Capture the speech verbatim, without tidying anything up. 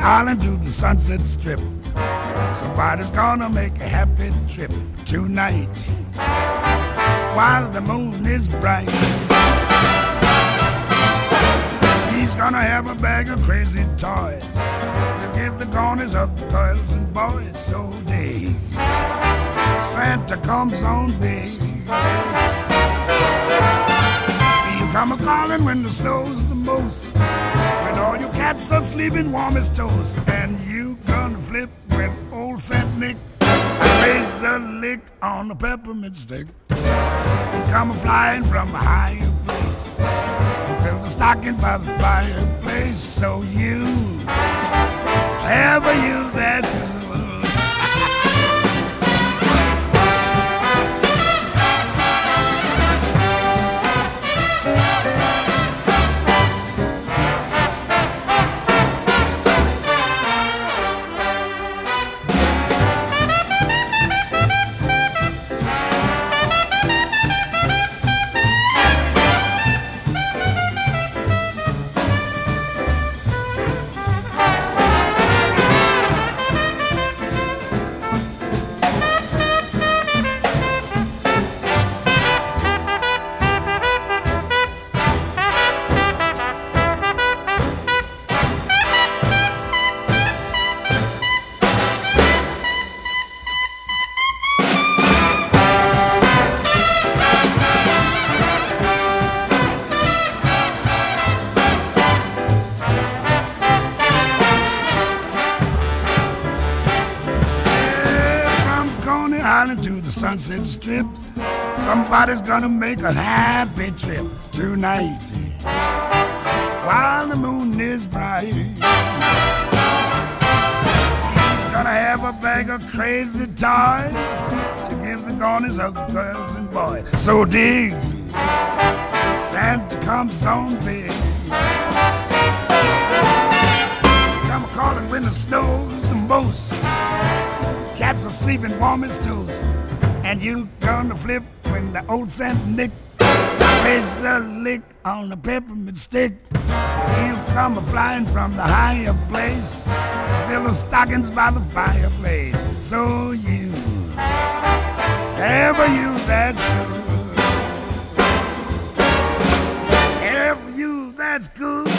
Island to the Sunset Strip. Somebody's gonna make a happy trip tonight while the moon is bright. He's gonna have a bag of crazy toys to give the corners of the girls and boys. So dig, Santa comes on big. You come a-calling when the snow's the most, when all your cats are sleeping warm as toast, and you gonna flip when old Saint Nick plays a lick on a peppermint stick. You come a-flying from a higher place, you fill the stocking by the fireplace. So you have a you that's good. Island to the Sunset Strip. Somebody's gonna make a happy trip tonight while the moon is bright. He's gonna have a bag of crazy toys to give the corners of the girls and boys. So dig, Santa comes on big. Come a-calling when the snow's the most, cats are sleeping warm as toast, and you gonna flip when the old Saint Nick plays a lick on a peppermint stick. You come a-flying from the higher place, fill the stockings by the fireplace. So you ever you that's good, ever you that's good.